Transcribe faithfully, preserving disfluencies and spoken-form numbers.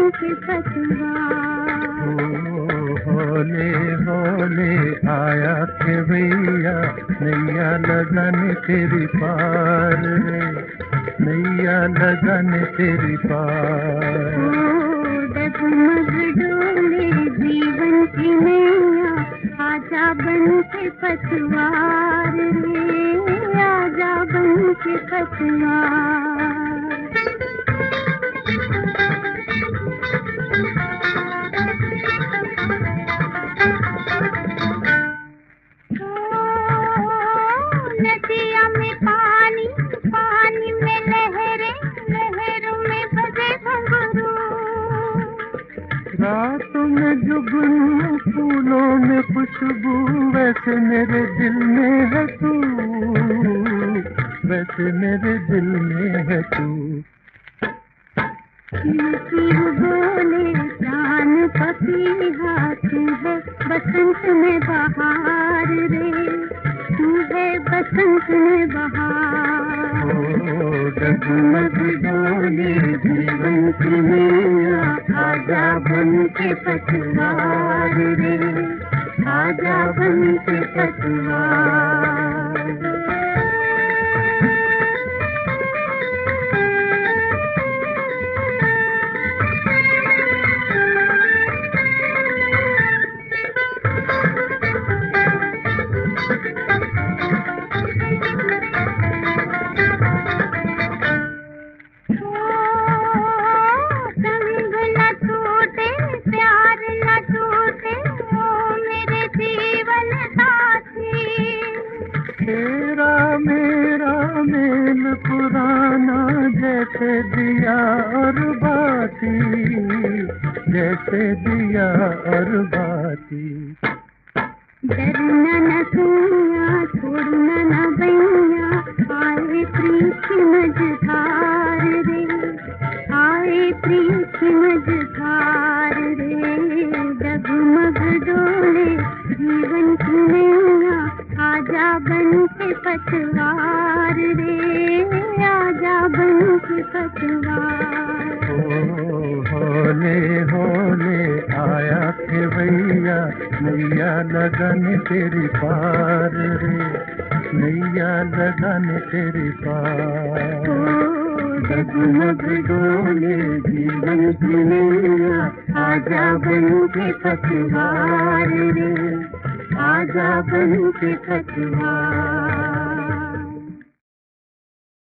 के पतवार। ओ होले होले आया के भैया नैया लगाने तेरी पार रे, नैया लगाने तेरी पार। ओ डगमग डोले जीवन की नैया, आजा बन के पतवार रे, आजा बन के पतवार। नदिया में पानी, पानी में लहरें, लहरों में बजे घुंघरू। रातों में जुगनू फूलों में खुशबू, वैसे मेरे दिल में है तू, वैसे मेरे दिल में है तू। किलकिल बोले जान पपीहा, तू है बसंत में बहार रे, तू है बसंत में बहार। ओ डगमग डोले जीवन की नैया, आजा बन के पतवार रे, आजा बन के पतवार। तेरा मेरा मेल पुराना, जैसे दिया और बाती, जैसे दिया और बाती। डरना न सुनिया, छोड़ना न भैया, आए प्रीत मझधार रे, आए प्रीत मझधार रे। डगमग डोले जीवन की नैया, आजा बन के पतवार रे, आजा बन के पतवार। ओ होले होले आया के भैया नैया लगाने तेरी पार रे, नैया लगाने तेरी पार। डगमग डोले जीवन की नैया, आजा बन के पतवार रे, आजा बन के पतवार।